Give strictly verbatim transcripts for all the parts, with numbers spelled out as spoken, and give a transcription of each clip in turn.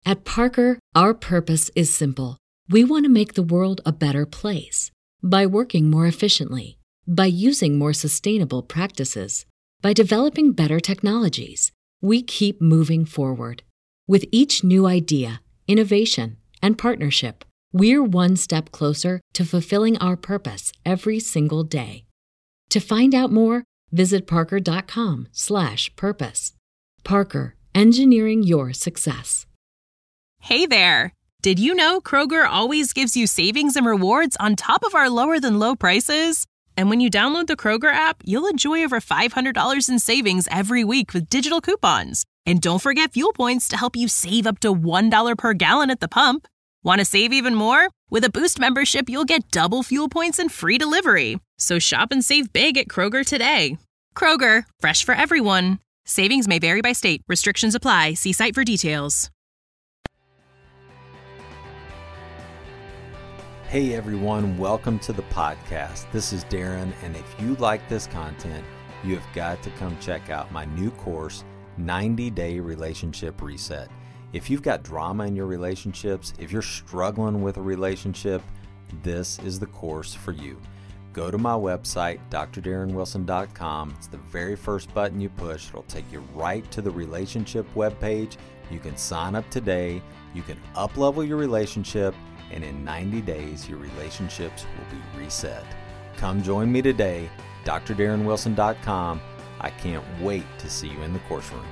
At Parker, our purpose is simple. We want to make the world a better place by working more efficiently, by using more sustainable practices, by developing better technologies. We keep moving forward. With each new idea, innovation, and partnership, we're one step closer to fulfilling our purpose every single day. To find out more, visit parker.com slash purpose. Parker, engineering your success. Hey there! Did you know Kroger always gives you savings and rewards on top of our lower-than-low prices? And when you download the Kroger app, you'll enjoy over five hundred dollars in savings every week with digital coupons. And don't forget fuel points to help you save up to one dollar per gallon at the pump. Want to save even more? With a Boost membership, you'll get double fuel points and free delivery. So shop and save big at Kroger today. Kroger, fresh for everyone. Savings may vary by state. Restrictions apply. See site for details. Hey everyone, welcome to the podcast. This is Darren, and if you like this content, you have got to come check out my new course, ninety day Relationship Reset. If you've got drama in your relationships, if you're struggling with a relationship, this is the course for you. Go to my website, d r darren wilson dot com. It's the very first button you push. It'll take you right to the relationship webpage. You can sign up today. You can up-level your relationship, and in ninety days, your relationships will be reset. Come join me today, d r darren wilson dot com. I can't wait to see you in the course room.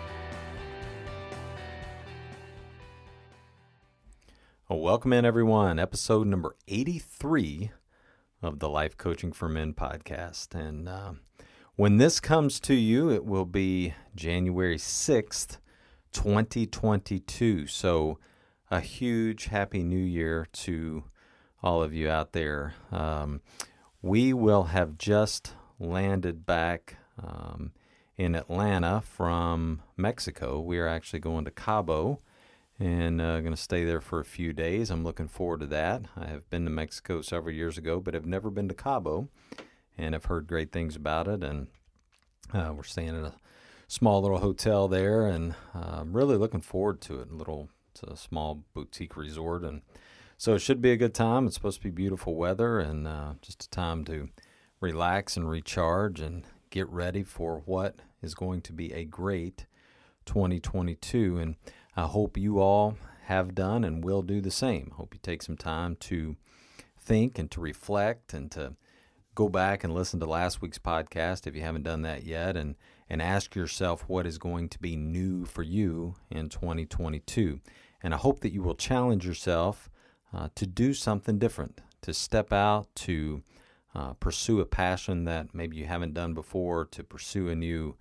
Well, welcome in, everyone. Episode number eighty-three of the Life Coaching for Men podcast. And uh, when this comes to you, it will be January sixth, twenty twenty-two. So a huge Happy New Year to all of you out there. Um, we will have just landed back um, in Atlanta from Mexico. We are actually going to Cabo and uh, going to stay there for a few days. I'm looking forward to that. I have been to Mexico several years ago, but have never been to Cabo, and I've heard great things about it. And uh, we're staying at a small little hotel there, and uh, I'm really looking forward to it. A little, it's a small boutique resort, and so it should be a good time. It's supposed to be beautiful weather, and uh, just a time to relax and recharge and get ready for what is going to be a great twenty twenty-two. And I hope you all have done and will do the same. I hope you take some time to think and to reflect and to go back and listen to last week's podcast if you haven't done that yet, and, and ask yourself what is going to be new for you in twenty twenty-two. And I hope that you will challenge yourself uh, to do something different, to step out, to uh, pursue a passion that maybe you haven't done before, to pursue a new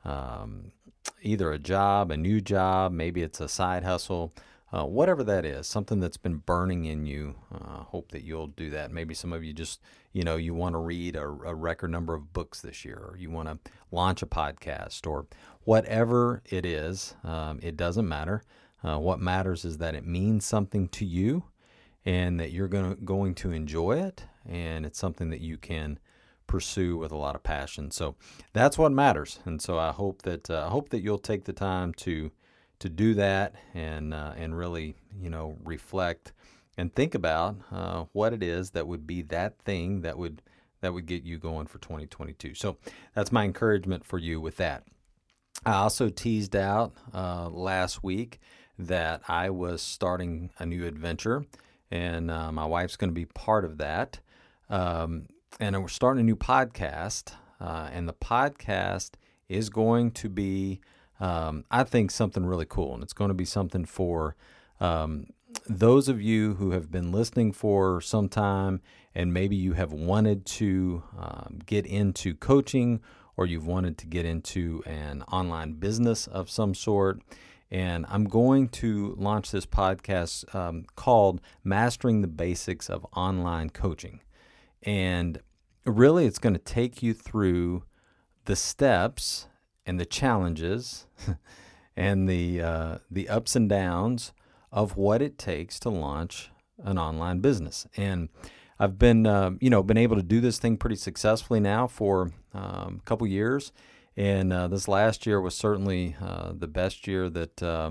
um either a job, a new job, maybe it's a side hustle, uh, whatever that is, something that's been burning in you. Uh, hope that you'll do that. Maybe some of you just, you know, you want to read a, a record number of books this year, or you want to launch a podcast, or whatever it is. Um, it doesn't matter. Uh, what matters is that it means something to you, and that you're going to, going to enjoy it, and it's something that you can pursue with a lot of passion. So that's what matters. And so I hope that uh, I hope that you'll take the time to to do that, and uh, and really, you know, reflect and think about uh, what it is that would be that thing that would that would get you going for twenty twenty-two. So that's my encouragement for you with that. I also teased out uh, last week that I was starting a new adventure, and uh, my wife's going to be part of that. Um, And we're starting a new podcast, uh, and the podcast is going to be, um, I think, something really cool. And it's going to be something for um, those of you who have been listening for some time, and maybe you have wanted to um, get into coaching, or you've wanted to get into an online business of some sort. And I'm going to launch this podcast um, called Mastering the Basics of Online Coaching. And really, it's going to take you through the steps and the challenges and the uh, the ups and downs of what it takes to launch an online business. And I've been, uh, you know, been able to do this thing pretty successfully now for um, a couple years. And uh, this last year was certainly uh, the best year that um,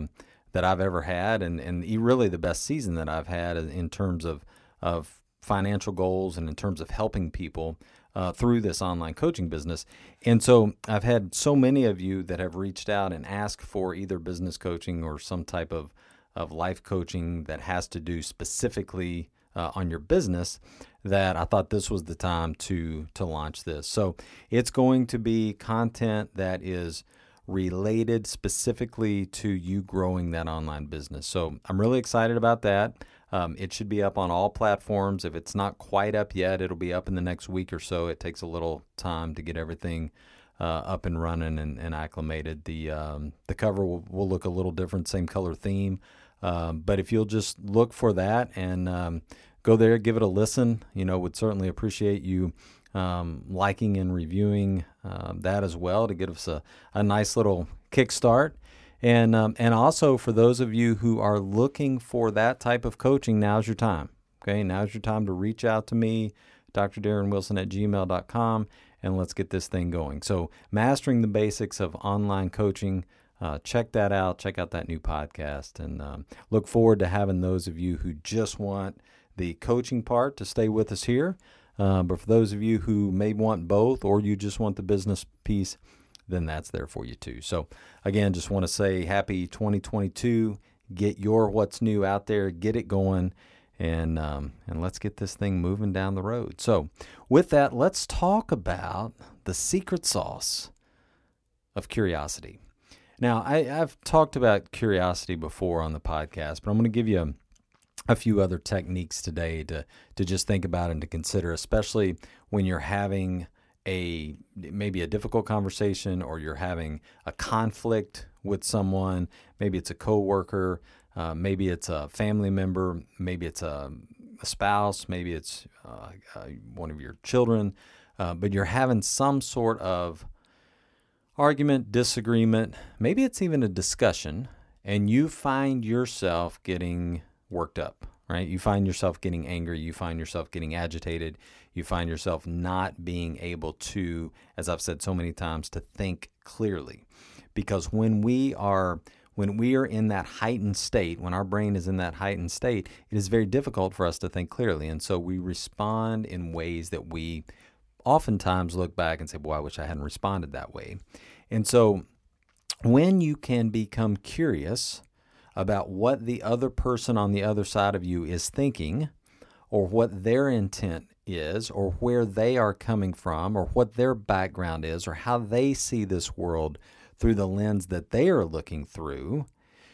that I've ever had, and, and really the best season that I've had in terms of, of financial goals and in terms of helping people uh, through this online coaching business. And so I've had so many of you that have reached out and asked for either business coaching or some type of, of life coaching that has to do specifically uh, on your business, that I thought this was the time to to launch this. So it's going to be content that is related specifically to you growing that online business. So I'm really excited about that. Um, it should be up on all platforms. If it's not quite up yet, it'll be up in the next week or so. It takes a little time to get everything uh, up and running and, and acclimated. The um, the cover will, will look a little different, same color theme. Um, but if you'll just look for that and um, go there, give it a listen, you know, would certainly appreciate you um, liking and reviewing uh, that as well to give us a, a nice little kickstart. And um, and also for those of you who are looking for that type of coaching, now's your time. Okay, now's your time to reach out to me, D R Darren Wilson at gmail dot com, and let's get this thing going. So mastering the basics of online coaching. Uh, check that out. Check out that new podcast, and um, look forward to having those of you who just want the coaching part to stay with us here. Uh, but for those of you who may want both, or you just want the business piece, then that's there for you too. So again, just want to say happy twenty twenty-two. Get your what's new out there. Get it going, and um, and let's get this thing moving down the road. So with that, let's talk about the secret sauce of curiosity. Now, I, I've talked about curiosity before on the podcast, but I'm going to give you a, a few other techniques today to, to just think about and to consider, especially when you're having a maybe a difficult conversation, or you're having a conflict with someone. Maybe it's a coworker, uh, maybe it's a family member, maybe it's a, a spouse, maybe it's uh, uh, one of your children, uh, but you're having some sort of argument, disagreement, maybe it's even a discussion, and you find yourself getting worked up, right? You find yourself getting angry. You find yourself getting agitated. You find yourself not being able to, as I've said so many times, to think clearly. Because when we are when we are in that heightened state, when our brain is in that heightened state, it is very difficult for us to think clearly. And so we respond in ways that we oftentimes look back and say, boy, I wish I hadn't responded that way. And so when you can become curious about what the other person on the other side of you is thinking, or what their intent is, or where they are coming from, or what their background is, or how they see this world through the lens that they are looking through,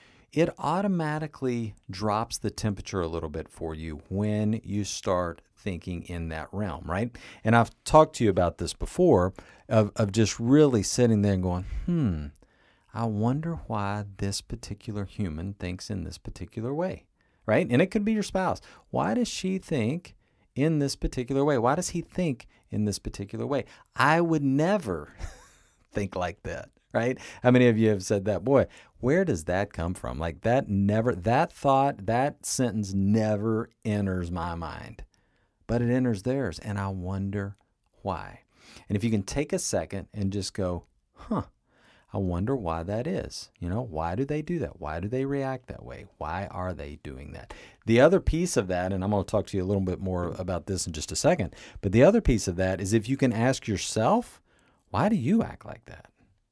it automatically drops the temperature a little bit for you when you start thinking in that realm, right? And I've talked to you about this before, of, of just really sitting there and going, hmm, I wonder why this particular human thinks in this particular way, right? And it could be your spouse. Why does she think in this particular way? Why does he think in this particular way? I would never think like that, right? How many of you have said that? Boy, where does that come from? Like that never, that thought, that sentence never enters my mind, but it enters theirs. And I wonder why. And if you can take a second and just go, huh, I wonder why that is. You know, why do they do that? Why do they react that way? Why are they doing that? The other piece of that, and I'm going to talk to you a little bit more about this in just a second, but the other piece of that is if you can ask yourself, why do you act like that?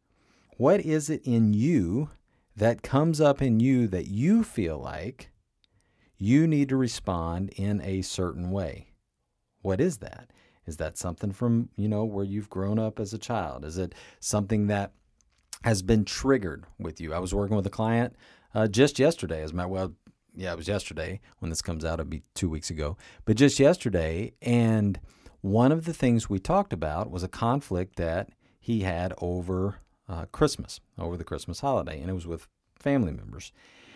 What is it in you that comes up in you that you feel like you need to respond in a certain way? What is that? Is that something from, you know, where you've grown up as a child? Is it something that has been triggered with you? I was working with a client uh, just yesterday. As my well, yeah, it was yesterday. When this comes out, it'll be two weeks ago. But just yesterday, and one of the things we talked about was a conflict that he had over uh, Christmas, over the Christmas holiday, and it was with family members.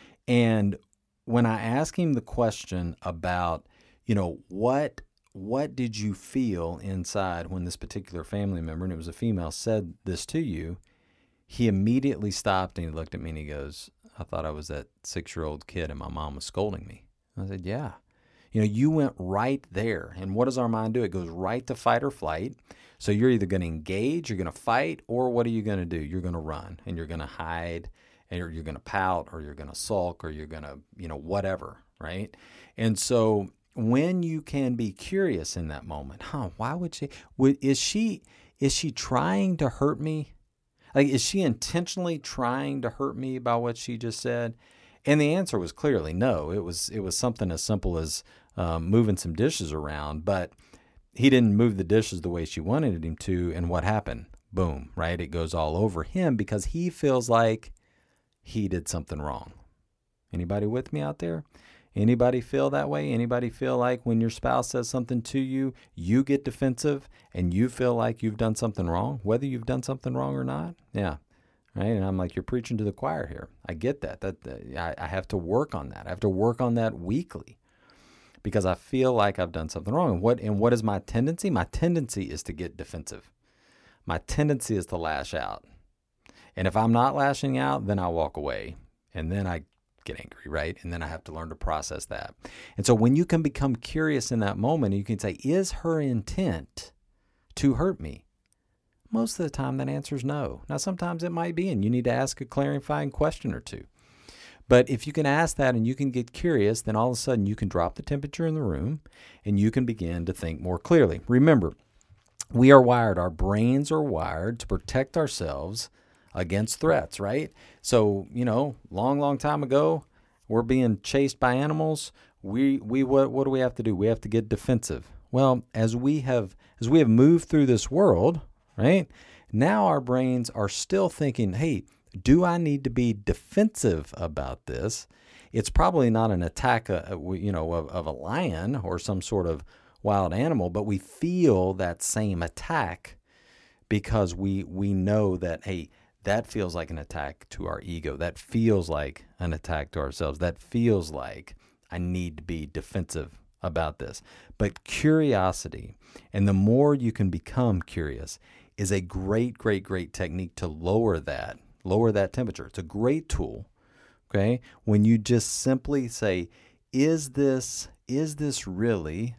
And when I asked him the question about, you know, what what did you feel inside when this particular family member, and it was a female, said this to you, he immediately stopped and he looked at me and he goes, I thought I was that six-year-old kid and my mom was scolding me. I said, yeah. You know, you went right there. And what does our mind do? It goes right to fight or flight. So you're either going to engage, you're going to fight, or what are you going to do? You're going to run and you're going to hide and you're, you're going to pout, or you're going to sulk, or you're going to, you know, whatever, right? And so when you can be curious in that moment, huh, why would she, would, is she, is she trying to hurt me? Like, is she intentionally trying to hurt me by what she just said? And the answer was clearly no. It was, it was something as simple as um, moving some dishes around, but he didn't move the dishes the way she wanted him to. And what happened? Boom, right? It goes all over him because he feels like he did something wrong. Anybody with me out there? Anybody feel that way? Anybody feel like when your spouse says something to you, you get defensive and you feel like you've done something wrong, whether you've done something wrong or not? Yeah. Right. And I'm like, you're preaching to the choir here. I get that. That, that I, I have to work on that. I have to work on that weekly because I feel like I've done something wrong. And what, and what is my tendency? My tendency is to get defensive. My tendency is to lash out. And if I'm not lashing out, then I walk away and then I get angry, right? And then I have to learn to process that. And so when you can become curious in that moment, you can say, is her intent to hurt me? Most of the time that answer is no. Now, sometimes it might be, and you need to ask a clarifying question or two. But if you can ask that and you can get curious, then all of a sudden you can drop the temperature in the room and you can begin to think more clearly. Remember, we are wired, our brains are wired to protect ourselves against threats, right? So, you know, long, long time ago, we're being chased by animals. We, we, what, what do we have to do? We have to get defensive. Well, as we have, as we have moved through this world, right? Now our brains are still thinking, hey, do I need to be defensive about this? It's probably not an attack, uh, you know, of, of a lion or some sort of wild animal, but we feel that same attack because we, we know that, hey, that feels like an attack to our ego. That feels like an attack to ourselves. That feels like I need to be defensive about this. But curiosity, and the more you can become curious, is a great, great, great technique to lower that, lower that temperature. It's a great tool, okay? When you just simply say, is this, is this really,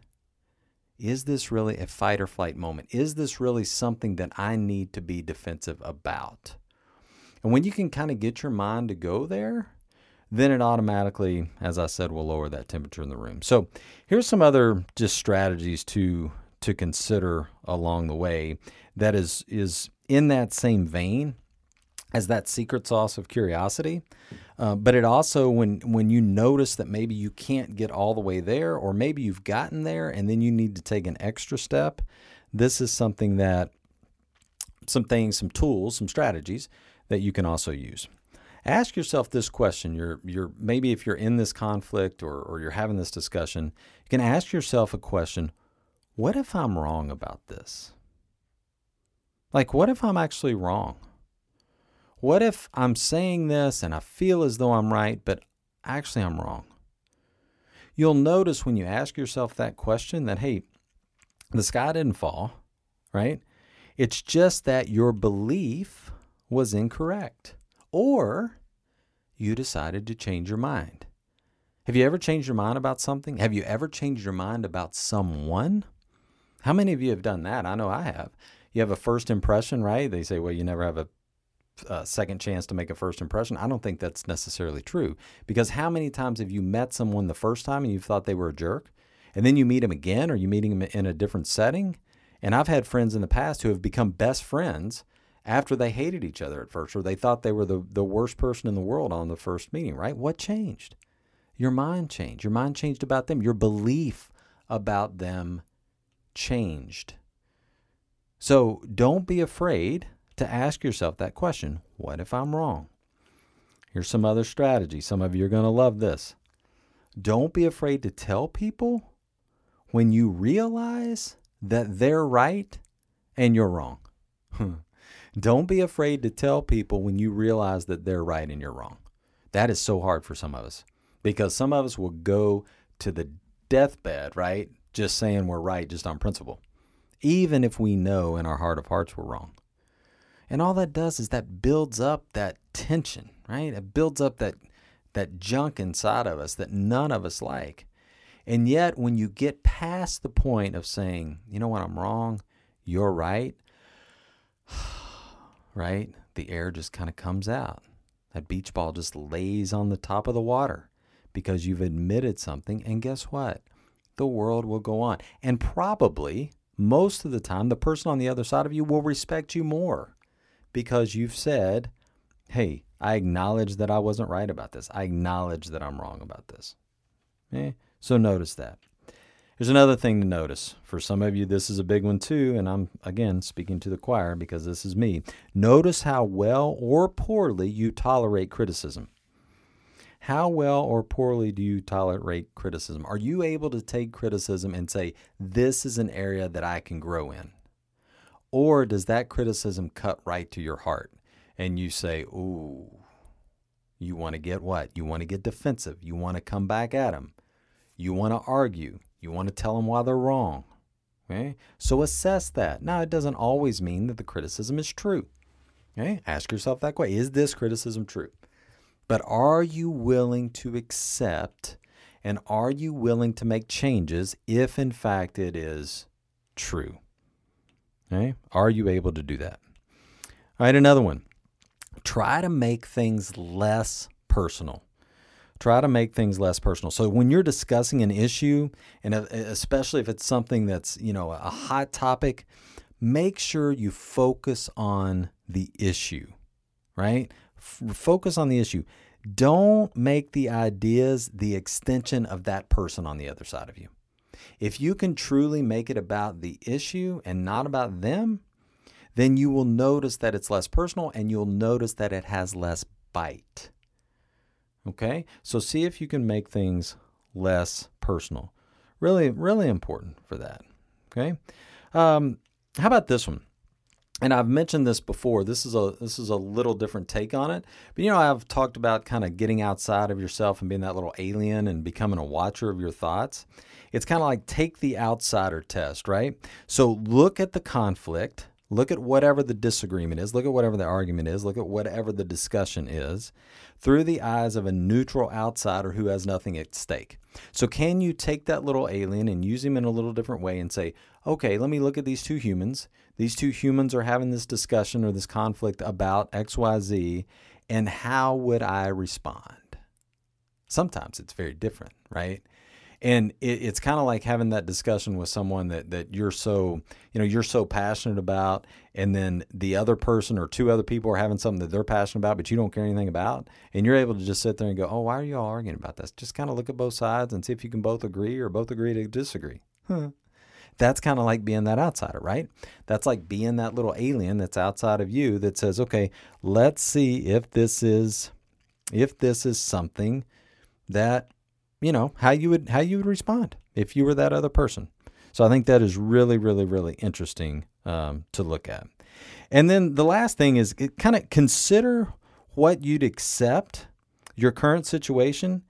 is this really a fight or flight moment? Is this really something that I need to be defensive about? And when you can kind of get your mind to go there, then it automatically, as I said, will lower that temperature in the room. So here's some other just strategies to to consider along the way that is is in that same vein as that secret sauce of curiosity. Uh, but it also, when when you notice that maybe you can't get all the way there, or maybe you've gotten there and then you need to take an extra step, this is something that, some things, some tools, some strategies that you can also use. Ask yourself this question. You're, you're maybe if you're in this conflict or, or you're having this discussion, you can ask yourself a question. What if I'm wrong about this? Like, what if I'm actually wrong? What if I'm saying this and I feel as though I'm right, but actually I'm wrong? You'll notice when you ask yourself that question that, hey, the sky didn't fall, right? It's just that your belief was incorrect, or you decided to change your mind. Have you ever changed your mind about something? Have you ever changed your mind about someone? How many of you have done that? I know I have. You have a first impression, right? They say, well, you never have a, a second chance to make a first impression. I don't think that's necessarily true, because how many times have you met someone the first time and you thought they were a jerk, and then you meet them again, or you meet them in a different setting? And I've had friends in the past who have become best friends after they hated each other at first, or they thought they were the, the worst person in the world on the first meeting, right? What changed? Your mind changed. Your mind changed about them. Your belief about them changed. So don't be afraid to ask yourself that question. What if I'm wrong? Here's some other strategy. Some of you are going to love this. Don't be afraid to tell people when you realize that they're right and you're wrong. Don't be afraid to tell people when you realize that they're right and you're wrong. That is so hard for some of us, because some of us will go to the deathbed, right, just saying we're right just on principle, even if we know in our heart of hearts we're wrong. And all that does is that builds up that tension, right? It builds up that that junk inside of us that none of us like. And yet when you get past the point of saying, you know what, I'm wrong, you're right, right? The air just kind of comes out. That beach ball just lays on the top of the water because you've admitted something. And guess what? The world will go on. And probably most of the time, the person on the other side of you will respect you more because you've said, hey, I acknowledge that I wasn't right about this. I acknowledge that I'm wrong about this. Okay? So notice that. There's another thing to notice. For some of you, this is a big one too, and I'm, again, speaking to the choir because this is me. Notice how well or poorly you tolerate criticism. How well or poorly do you tolerate criticism? Are you able to take criticism and say, this is an area that I can grow in? Or does that criticism cut right to your heart and you say, ooh, you want to get what? You want to get defensive. You want to come back at them. You want to argue. You want to tell them why they're wrong. Okay? So assess that. Now, it doesn't always mean that the criticism is true. Okay? Ask yourself that question. Is this criticism true? But are you willing to accept and are you willing to make changes if, in fact, it is true? Okay? Are you able to do that? All right, another one. Try to make things less personal. Try to make things less personal. So when you're discussing an issue, and especially if it's something that's, you know, a hot topic, make sure you focus on the issue, right? F- focus on the issue. Don't make the ideas the extension of that person on the other side of you. If you can truly make it about the issue and not about them, then you will notice that it's less personal and you'll notice that it has less bite. Okay, so see if you can make things less personal. Really, really important for that. Okay, um, how about this one? And I've mentioned this before. This is a this is a little different take on it. But you know, I've talked about kind of getting outside of yourself and being that little alien and becoming a watcher of your thoughts. It's kind of like take the outsider test, right? So look at the conflict. Look at whatever the disagreement is. Look at whatever the argument is. Look at whatever the discussion is through the eyes of a neutral outsider who has nothing at stake. So can you take that little alien and use him in a little different way and say, okay, let me look at these two humans. These two humans are having this discussion or this conflict about X Y Z, and how would I respond? Sometimes it's very different, right? And it, it's kind of like having that discussion with someone that, that you're so, you know, you're so passionate about, and then the other person or two other people are having something that they're passionate about, but you don't care anything about. And you're able to just sit there and go, oh, why are you all arguing about this? Just kind of look at both sides and see if you can both agree or both agree to disagree. Huh. That's kind of like being that outsider, right? That's like being that little alien that's outside of you that says, okay, let's see if this is, if this is something that, you know, how you would how you would respond if you were that other person. So I think that is really, really, really interesting um, to look at. And then the last thing is kind of consider what you'd accept, your current situation,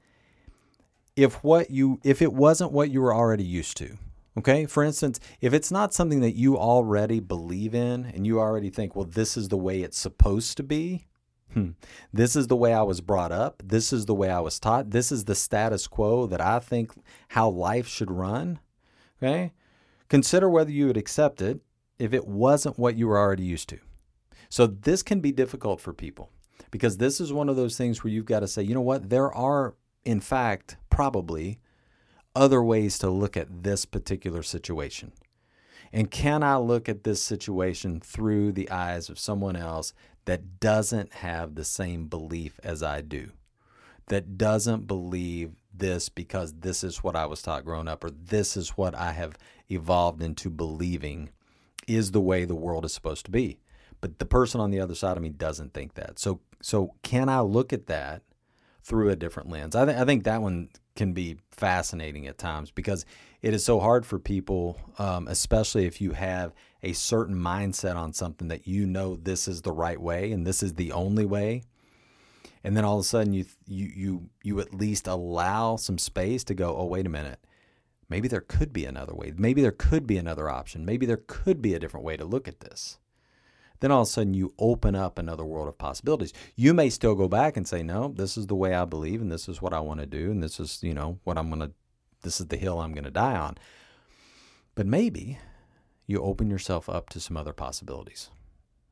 if what you if it wasn't what you were already used to. Okay, for instance, if it's not something that you already believe in and you already think, well, this is the way it's supposed to be. Hmm. This is the way I was brought up. This is the way I was taught. This is the status quo that I think how life should run. Okay? Consider whether you would accept it if it wasn't what you were already used to. So this can be difficult for people because this is one of those things where you've got to say, you know what? There are, in fact, probably other ways to look at this particular situation. And can I look at this situation through the eyes of someone else that doesn't have the same belief as I do, that doesn't believe this because this is what I was taught growing up, or this is what I have evolved into believing is the way the world is supposed to be. But the person on the other side of me doesn't think that. So so can I look at that through a different lens? I, th- I think that one can be fascinating at times because it is so hard for people, um, especially if you have a certain mindset on something that you know this is the right way and this is the only way. And then all of a sudden you you you you at least allow some space to go, oh, wait a minute. Maybe there could be another way. Maybe there could be another option. Maybe there could be a different way to look at this. Then all of a sudden you open up another world of possibilities. You may still go back and say, no, this is the way I believe and this is what I want to do and this is, you know, what I'm going to, this is the hill I'm going to die on. But maybe you open yourself up to some other possibilities.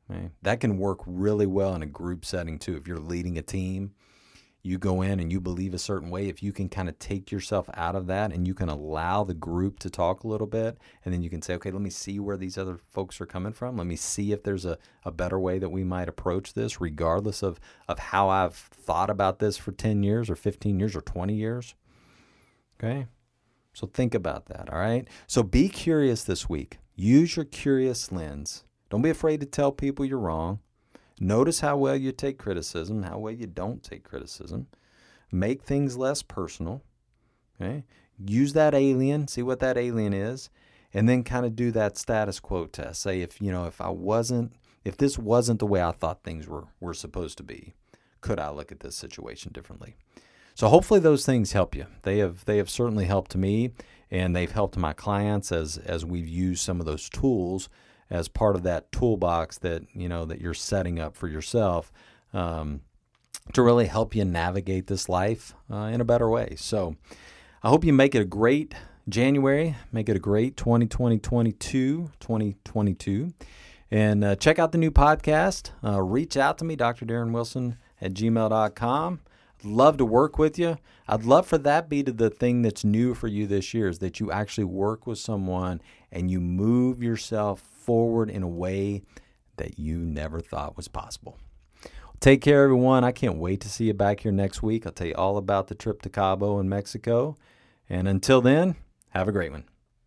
Okay? That can work really well in a group setting too. If you're leading a team, you go in and you believe a certain way. If you can kind of take yourself out of that and you can allow the group to talk a little bit, and then you can say, okay, let me see where these other folks are coming from. Let me see if there's a, a better way that we might approach this, regardless of, of how I've thought about this for ten years or fifteen years or twenty years. Okay? So think about that, all right? So be curious this week. Use your curious lens. Don't be afraid to tell people you're wrong. Notice how well you take criticism, how well you don't take criticism. Make things less personal. Okay? Use that alien, see what that alien is, and then kind of do that status quo test. Say if, you know, if I wasn't, if this wasn't the way I thought things were, were supposed to be, could I look at this situation differently? So hopefully those things help you. They have they have certainly helped me, and they've helped my clients as as we've used some of those tools as part of that toolbox that, you know, that you're setting up for yourself um, to really help you navigate this life uh, in a better way. So I hope you make it a great January, make it a great twenty twenty, twenty-two, twenty twenty-two. And uh, check out the new podcast. Uh, reach out to me, D R Darren Wilson at gmail dot com. I'd love to work with you. I'd love for that be to the thing that's new for you this year, is that you actually work with someone and you move yourself forward in a way that you never thought was possible. Take care, everyone. I can't wait to see you back here next week. I'll tell you all about the trip to Cabo in Mexico. And until then, have a great one.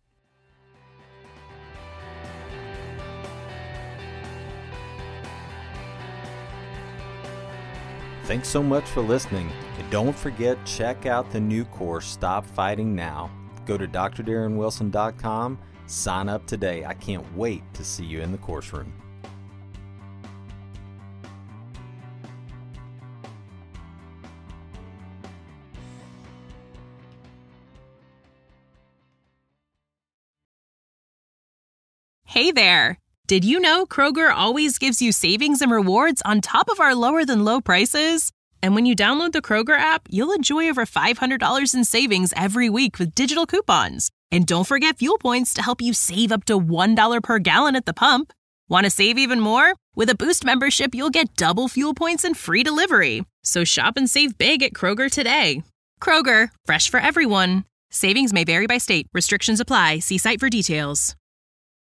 Thanks so much for listening. And don't forget, check out the new course, Stop Fighting Now. Go to D R Darren Wilson dot com. Sign up today. I can't wait to see you in the course room. Hey there! Did you know Kroger always gives you savings and rewards on top of our lower than low prices? And when you download the Kroger app, you'll enjoy over five hundred dollars in savings every week with digital coupons. And don't forget fuel points to help you save up to one dollar per gallon at the pump. Want to save even more? With a Boost membership, you'll get double fuel points and free delivery. So shop and save big at Kroger today. Kroger, fresh for everyone. Savings may vary by state. Restrictions apply. See site for details.